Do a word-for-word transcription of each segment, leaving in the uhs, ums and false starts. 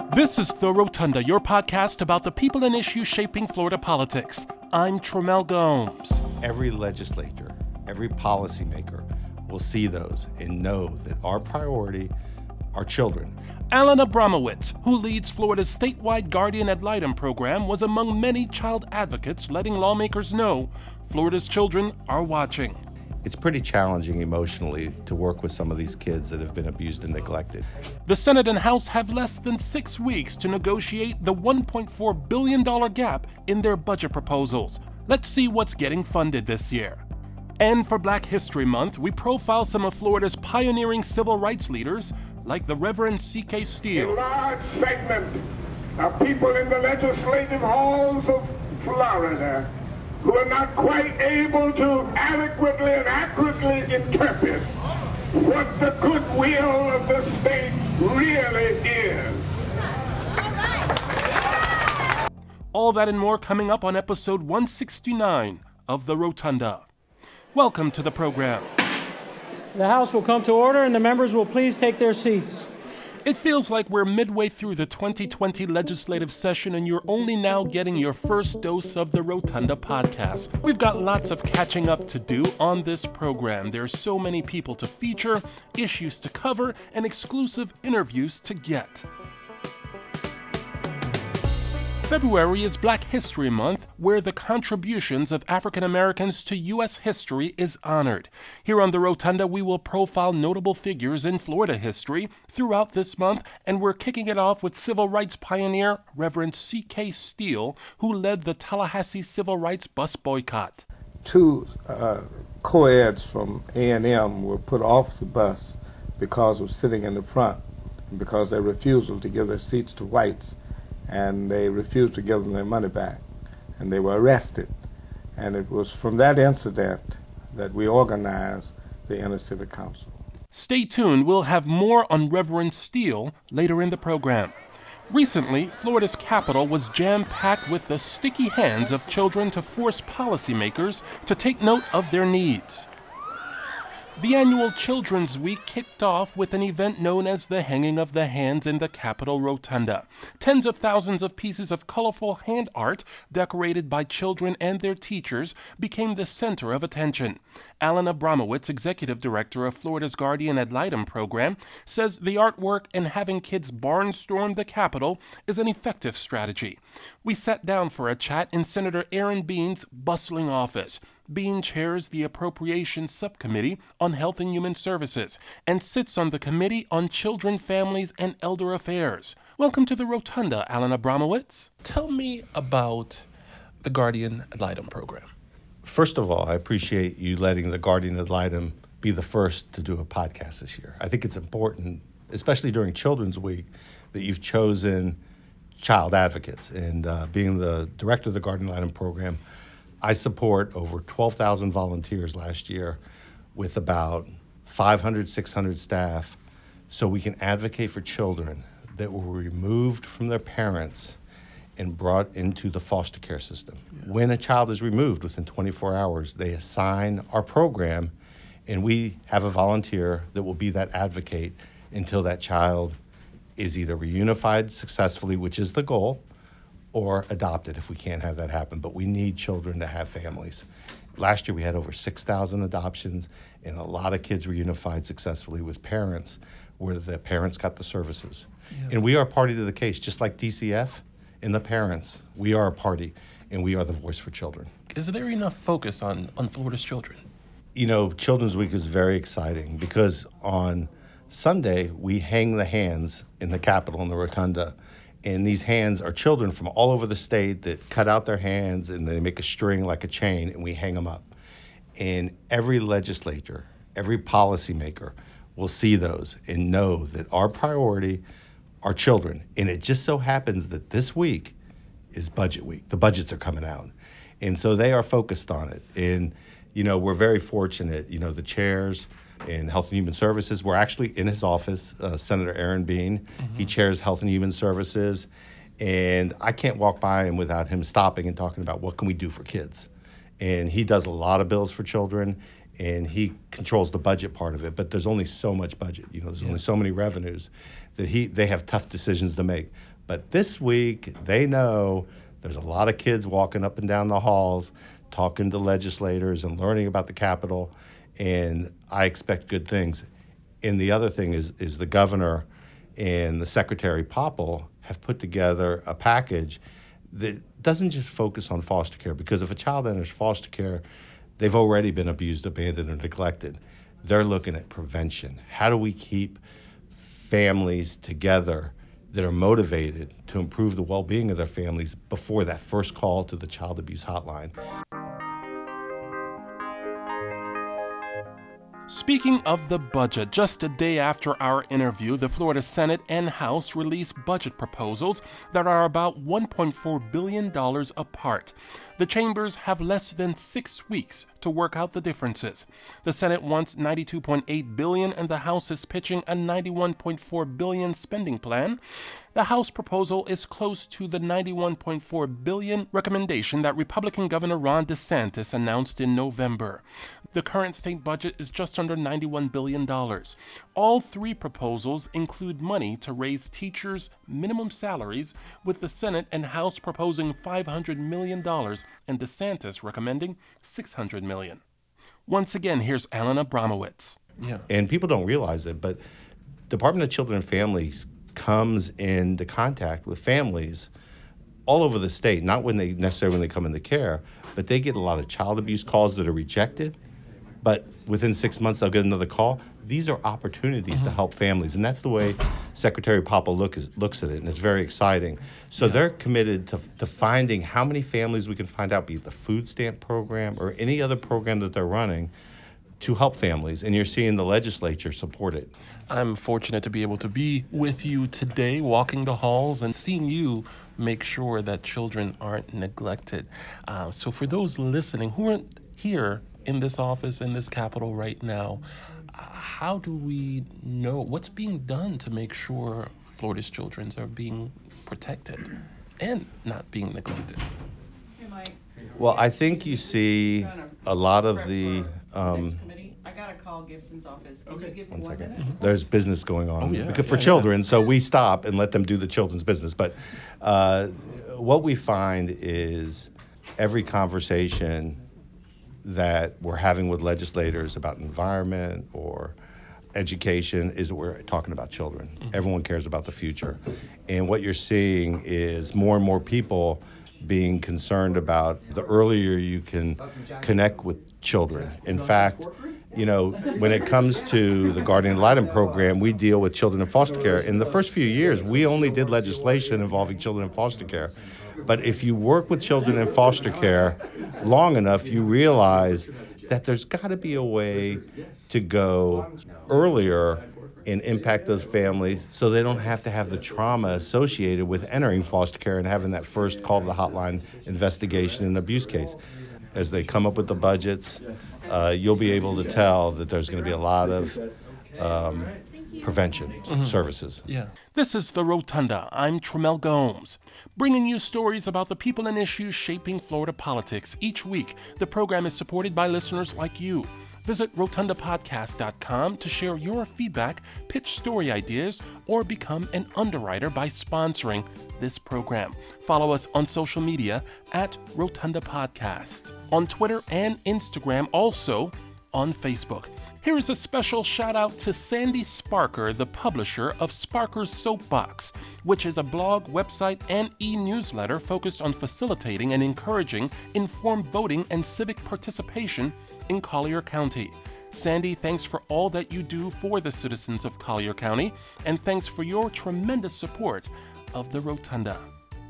This is The Rotunda, your podcast about the people and issues shaping Florida politics. I'm Tremel Gomes. Every legislator, every policymaker will see those and know that our priority are children. Alan Abramowitz, who leads Florida's statewide Guardian Ad Litem program, was among many child advocates letting lawmakers know Florida's children are watching. It's pretty challenging emotionally to work with some of these kids that have been abused and neglected. The Senate and House have less than six weeks to negotiate the one point four billion dollars gap in their budget proposals. Let's see what's getting funded this year. And for Black History Month, we profile some of Florida's pioneering civil rights leaders, like the Reverend C K Steele. A large segment of people in the legislative halls of Florida who are not quite able to adequately and accurately interpret what the goodwill of the state really is. All that and more coming up on episode one sixty-nine of The Rotunda. Welcome to the program. The House will come to order and the members will please take their seats. It feels like we're midway through the twenty twenty legislative session and you're only now getting your first dose of the Rotunda podcast. We've got lots of catching up to do on this program. There's so many people to feature, issues to cover, and exclusive interviews to get. February is Black History Month, where the contributions of African Americans to U S history is honored. Here on the Rotunda, we will profile notable figures in Florida history throughout this month, and we're kicking it off with civil rights pioneer Reverend C K Steele, who led the Tallahassee civil rights bus boycott. Two uh, co-eds from A and M were put off the bus because of sitting in the front, and because their refusal to give their seats to whites, and they refused to give them their money back, and they were arrested. And it was from that incident that we organized the Inner City Council. Stay tuned, we'll have more on Reverend Steele later in the program. Recently, Florida's capital was jam-packed with the sticky hands of children to force policymakers to take note of their needs. The annual Children's Week kicked off with an event known as the Hanging of the Hands in the Capitol Rotunda. Tens of thousands of pieces of colorful hand art, decorated by children and their teachers, became the center of attention. Alan Abramowitz, executive director of Florida's Guardian Ad Litem program, says the artwork and having kids barnstorm the Capitol is an effective strategy. We sat down for a chat in Senator Aaron Bean's bustling office. Bean chairs the Appropriations Subcommittee on Health and Human Services and sits on the Committee on Children, Families, and Elder Affairs. Welcome to the Rotunda, Alan Abramowitz. Tell me about the Guardian Ad Litem program. First of all, I appreciate you letting the Guardian Ad Litem be the first to do a podcast this year. I think it's important, especially during Children's Week, that you've chosen child advocates. And uh, being the director of the Guardian Ad Litem program, I support over twelve thousand volunteers last year with about five hundred, six hundred staff, so we can advocate for children that were removed from their parents and brought into the foster care system. Yeah. When a child is removed within twenty-four hours, they assign our program, and we have a volunteer that will be that advocate until that child is either reunified successfully, which is the goal, or adopted if we can't have that happen. But we need children to have families. Last year we had over six thousand adoptions, and a lot of kids reunified successfully with parents where the parents got the services. Yeah. And we are a party to the case, just like D C F and the parents. We are a party, and we are the voice for children. Is there enough focus on, on Florida's children? You know, Children's Week is very exciting because on Sunday we hang the hands in the Capitol in the Rotunda. And these hands are children from all over the state that cut out their hands and they make a string like a chain and we hang them up. And every legislator, every policymaker will see those and know that our priority are children. And it just so happens that this week is budget week. The budgets are coming out. And so they are focused on it. And, you know, we're very fortunate, you know, the chairs in Health and Human Services. We're actually in his office, uh, Senator Aaron Bean. Mm-hmm. He chairs Health and Human Services, and I can't walk by him without him stopping and talking about what can we do for kids. And he does a lot of bills for children, and he controls the budget part of it, but there's only so much budget. You know, there's yeah. only so many revenues that he they have tough decisions to make. But this week, they know there's a lot of kids walking up and down the halls, talking to legislators and learning about the Capitol, and I expect good things. And the other thing is, is the governor and the Secretary Popple have put together a package that doesn't just focus on foster care, because if a child enters foster care, they've already been abused, abandoned, or neglected. They're looking at prevention. How do we keep families together that are motivated to improve the well-being of their families before that first call to the child abuse hotline? Speaking of the budget, just a day after our interview, the Florida Senate and House released budget proposals that are about one point four billion dollars apart. The chambers have less than six weeks to work out the differences. The Senate wants ninety-two point eight billion dollars and the House is pitching a ninety-one point four billion dollars spending plan. The House proposal is close to the ninety-one point four billion dollars recommendation that Republican Governor Ron DeSantis announced in November. The current state budget is just under ninety-one billion dollars. All three proposals include money to raise teachers' minimum salaries, with the Senate and House proposing five hundred million dollars and DeSantis recommending six hundred million dollars. Once again, here's Alan Abramowitz. Yeah. And people don't realize it, but Department of Children and Families comes into contact with families all over the state, not when they necessarily when they come into care, but they get a lot of child abuse calls that are rejected. But within six months, they'll get another call. These are opportunities mm-hmm. to help families, and that's the way Secretary Popple look is, looks at it, and it's very exciting. So yeah. they're committed to, to finding how many families we can find out, be it the food stamp program or any other program that they're running, to help families, and you're seeing the legislature support it. I'm fortunate to be able to be with you today, walking the halls and seeing you make sure that children aren't neglected. Uh, so for those listening who aren't here in this office, in this Capitol right now, uh, how do we know what's being done to make sure Florida's children are being protected and not being neglected? Well, I think you see a lot of the... Um, I got to call Gibson's office. Can okay. you give me one, one second. minute? Mm-hmm. There's business going on oh, yeah, because yeah, for yeah. children, so we stop and let them do the children's business. But uh, what we find is every conversation that we're having with legislators about environment or education is that we're talking about children. Mm-hmm. Everyone cares about the future. And what you're seeing is more and more people being concerned about the earlier you can connect with children. In fact, you know, when it comes to the Guardian Ad Litem program, we deal with children in foster care. In the first few years, we only did legislation involving children in foster care. But if you work with children in foster care long enough, you realize that there's got to be a way to go earlier and impact those families so they don't have to have the trauma associated with entering foster care and having that first call to the hotline investigation and abuse case. As they come up with the budgets, uh, you'll be able to tell that there's going to be a lot of um, prevention mm-hmm. services. Yeah. This is The Rotunda. I'm Tremel Gomes, bringing you stories about the people and issues shaping Florida politics. Each week, the program is supported by listeners like you. Visit rotunda podcast dot com to share your feedback, pitch story ideas, or become an underwriter by sponsoring this program. Follow us on social media at Rotunda Podcast, on Twitter and Instagram, also on Facebook. Here is a special shout out to Sandy Sparker, the publisher of Sparker's Soapbox, which is a blog, website, and e-newsletter focused on facilitating and encouraging informed voting and civic participation in Collier County. Sandy, thanks for all that you do for the citizens of Collier County, and thanks for your tremendous support of the Rotunda.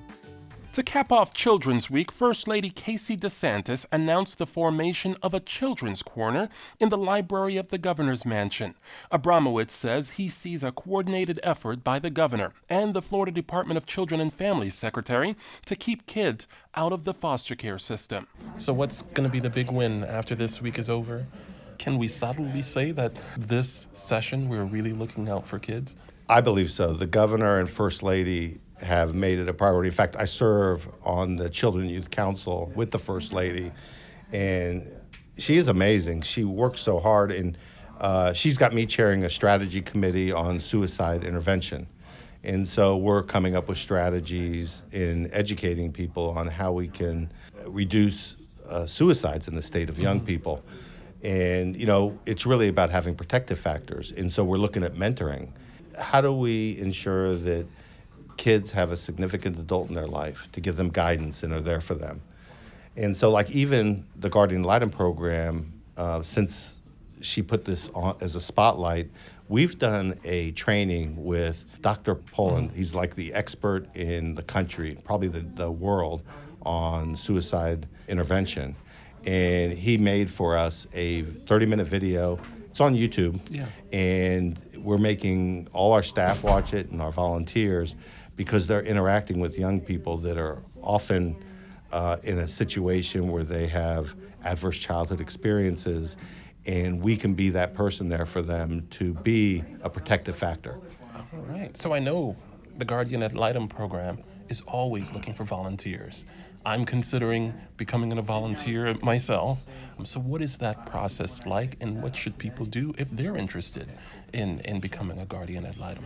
To cap off Children's Week, First Lady Casey DeSantis announced the formation of a Children's Corner in the library of the governor's mansion. Abramowitz says he sees a coordinated effort by the governor and the Florida Department of Children and Families Secretary to keep kids out of the foster care system. So what's going to be the big win after this week is over? Can we solidly say that this session we're really looking out for kids? I believe so. The governor and First Lady have made it a priority. In fact, I serve on the Children and Youth Council with the First Lady, and she is amazing. She works so hard, and uh, she's got me chairing a strategy committee on suicide intervention. And so we're coming up with strategies in educating people on how we can reduce uh, suicides in the state of young people. And, you know, it's really about having protective factors. And so we're looking at mentoring. How do we ensure that kids have a significant adult in their life to give them guidance and are there for them? And so, like, even the Guardian Ad Litem program, uh, since she put this on as a spotlight, we've done a training with Doctor Poland. He's like the expert in the country, probably the, the world, on suicide intervention. And he made for us a thirty-minute video. It's on YouTube. Yeah. And we're making all our staff watch it and our volunteers, because they're interacting with young people that are often uh, in a situation where they have adverse childhood experiences, and we can be that person there for them to be a protective factor. All right. So I know the Guardian Ad Litem program is always looking for volunteers. I'm considering becoming a volunteer myself. So what is that process like, and what should people do if they're interested in, in becoming a Guardian Ad Litem?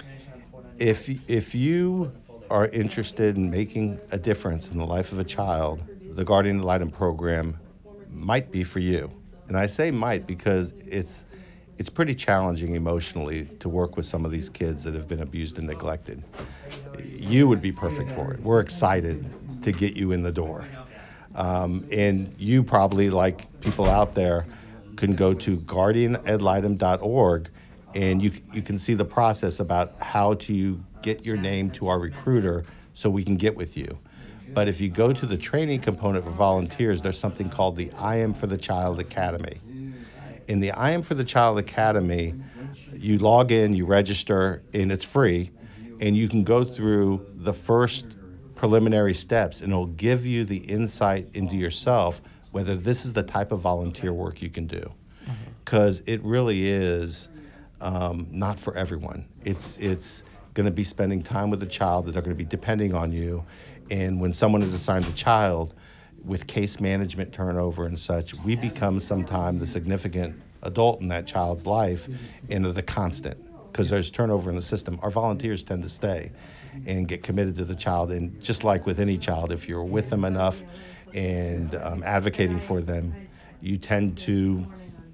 If, if you are interested in making a difference in the life of a child, the Guardian Ad Litem program might be for you. And I say might because it's it's pretty challenging emotionally to work with some of these kids that have been abused and neglected. You would be perfect for it. We're excited to get you in the door. Um, and you probably, like people out there, can go to guardian ad litem dot org, and you you can see the process about how to get your name to our recruiter so we can get with you. But if you go to the training component for volunteers, there's something called the I Am for the Child Academy. In the I Am for the Child Academy, you log in, you register, and it's free, and you can go through the first preliminary steps, and it'll give you the insight into yourself, whether this is the type of volunteer work you can do. Because mm-hmm. it really is um, not for everyone. It's, it's going to be spending time with a child that they're going to be depending on you. And when someone is assigned a child, with case management turnover and such, we become sometime the significant adult in that child's life and the constant, because there's turnover in the system. Our volunteers tend to stay and get committed to the child. And just like with any child, if you're with them enough and um, advocating for them, you tend to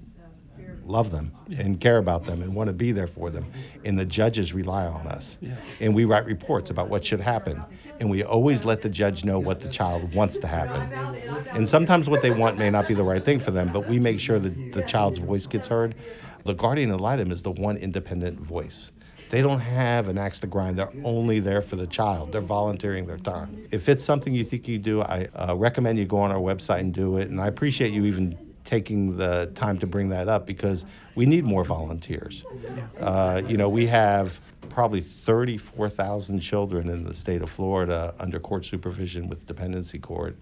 love them and care about them and want to be there for them. And the judges rely on us. Yeah. And we write reports about what should happen. And we always let the judge know what the child wants to happen. And sometimes what they want may not be the right thing for them, but we make sure that the child's voice gets heard. The Guardian Ad Litem is the one independent voice. They don't have an axe to grind. They're only there for the child. They're volunteering their time. If it's something you think you do, I uh, recommend you go on our website and do it. And I appreciate you even taking the time to bring that up, because we need more volunteers. Uh, you know, we have probably thirty-four thousand children in the state of Florida under court supervision with dependency court,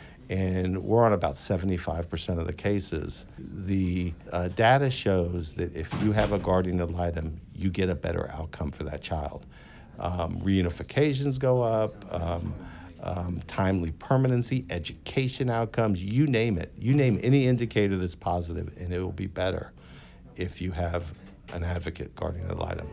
and we're on about seventy-five percent of the cases. The uh, data shows that if you have a Guardian Ad Litem, you get a better outcome for that child. Um, reunifications go up, um, Um, timely permanency, education outcomes, you name it. You name any indicator that's positive, and it will be better if you have an advocate Guardian Ad Litem.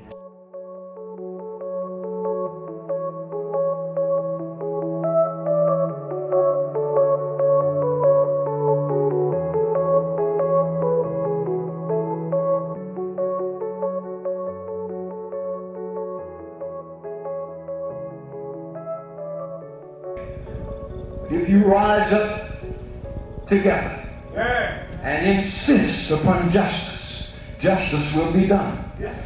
If you rise up together Yeah. and insist upon justice, justice will be done.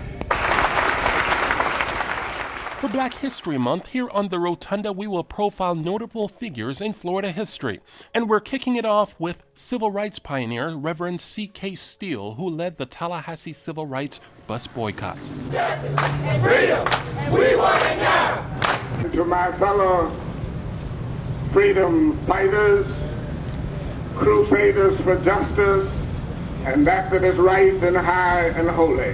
For Black History Month, here on The Rotunda, we will profile notable figures in Florida history. And we're kicking it off with civil rights pioneer Reverend C K Steele, who led the Tallahassee civil rights bus boycott. Justice and freedom, we want it now. To my fellow freedom fighters, crusaders for justice, and that that is right and high and holy.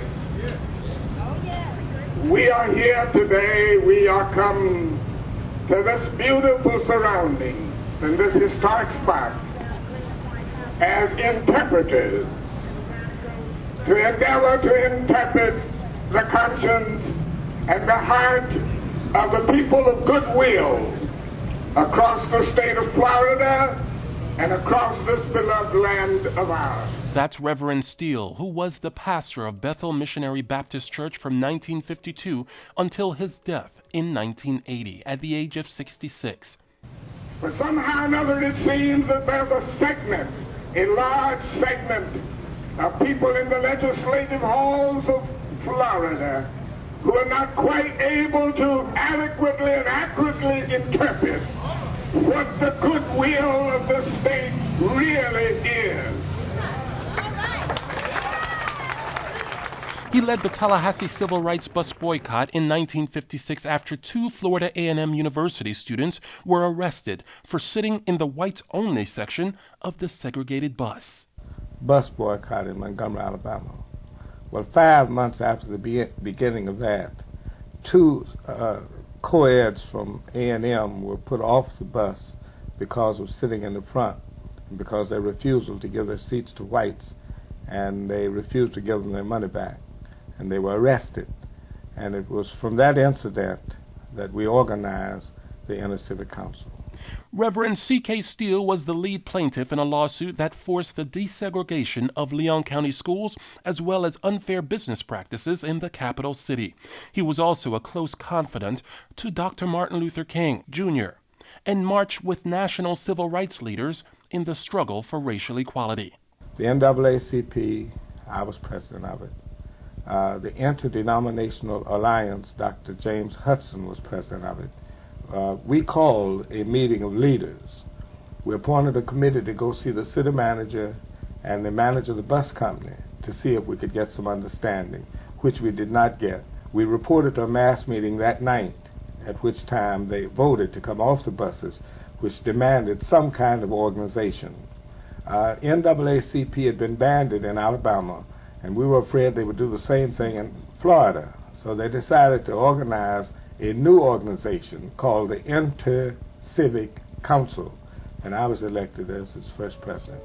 We are here today, we are come to this beautiful surrounding and this historic spot as interpreters to endeavor to interpret the conscience and the heart of the people of goodwill across the state of Florida and across this beloved land of ours. That's Reverend Steele, who was the pastor of Bethel Missionary Baptist Church from nineteen fifty-two until his death in nineteen eighty at the age of sixty-six. But somehow or another it seems that there's a segment, a large segment of people in the legislative halls of Florida who are not quite able to adequately and accurately interpret what the goodwill of the state really is. He led the Tallahassee Civil Rights Bus boycott in nineteen fifty-six after two Florida A and M University students were arrested for sitting in the whites-only section of the segregated bus. Bus boycott in Montgomery, Alabama. Well, five months after the be- beginning of that, two uh, co-eds from A and M were put off the bus because of sitting in the front and because they refused to give their seats to whites, and they refused to give them their money back. And they were arrested. And it was from that incident that we organized the Inner City Council. Reverend C K Steele was the lead plaintiff in a lawsuit that forced the desegregation of Leon County schools as well as unfair business practices in the capital city. He was also a close confidant to Doctor Martin Luther King, Junior, and marched with national civil rights leaders in the struggle for racial equality. The N double A C P, I was president of it. Uh, the Interdenominational Alliance, Doctor James Hudson was president of it. Uh, we called a meeting of leaders. We appointed a committee to go see the city manager and the manager of the bus company to see if we could get some understanding, which we did not get. We reported to a mass meeting that night, at which time they voted to come off the buses, which demanded some kind of organization. Uh, N double A C P had been banded in Alabama, and we were afraid they would do the same thing in Florida. So they decided to organize a new organization called the Inter-Civic Council, and I was elected as its first president.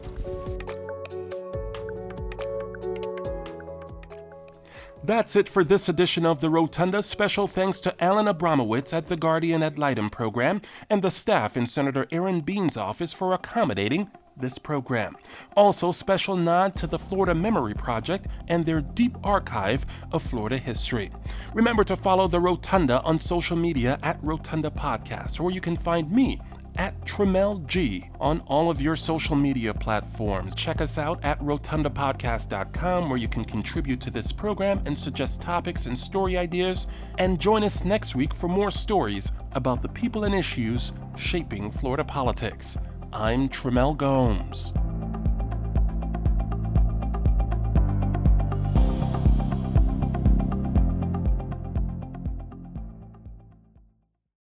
That's it for this edition of The Rotunda. Special thanks to Alan Abramowitz at the Guardian Ad Litem program and the staff in Senator Aaron Bean's office for accommodating this program. Also, special nod to the Florida Memory Project and their deep archive of Florida history. Remember to follow The Rotunda on social media at Rotunda Podcast, or you can find me at Tremel G on all of your social media platforms. Check us out at rotunda podcast dot com, where you can contribute to this program and suggest topics and story ideas. And join us next week for more stories about the people and issues shaping Florida politics. I'm Tremel Gomes.